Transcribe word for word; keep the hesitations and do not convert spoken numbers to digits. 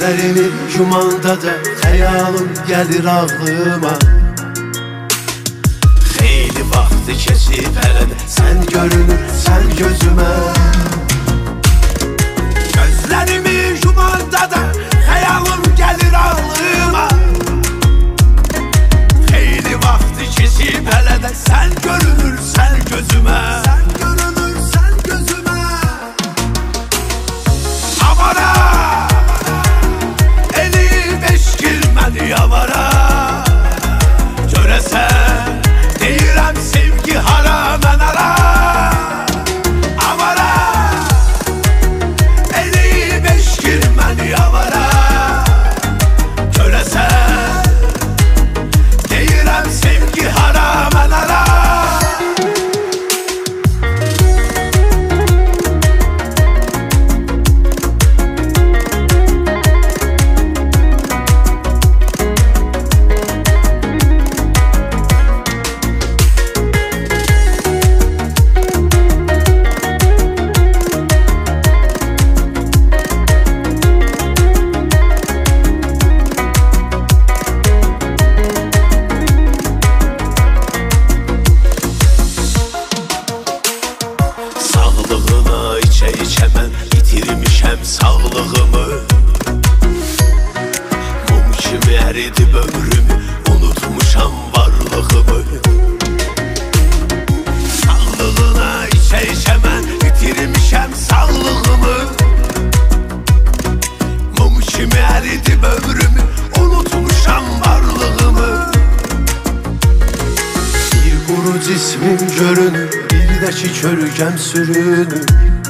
Gözlerimi yumanda da xəyalım gəlir ağlıma. Xeyli vaxtı keçib hələ də sən görünürsən gözümə. Gözlərimi yumanda da xəyalım gəlir ağlıma. Xeyli vaxtı keçib hələ də sən görünürsən gözümə. Sən görünürsən gözümə. Avara elib eşkil məni avara. Görəsən deyirəm sevgi hara mən ara. Avara elib eşkil məni avara. Görəsən deyirəm sevgi hara mən ara. Sağlığına içə-içə mən itirmişəm sağlığımı. Mum kimi əridib ömrümü, unutmuşam varlığımı. Sağlığına içə-içə mən itirmişəm sağlığımı. Mum kimi əridib ömrümü, unutmuşam varlığımı. Bir quru cismim görünür, bir də ki kölgəm sürünür.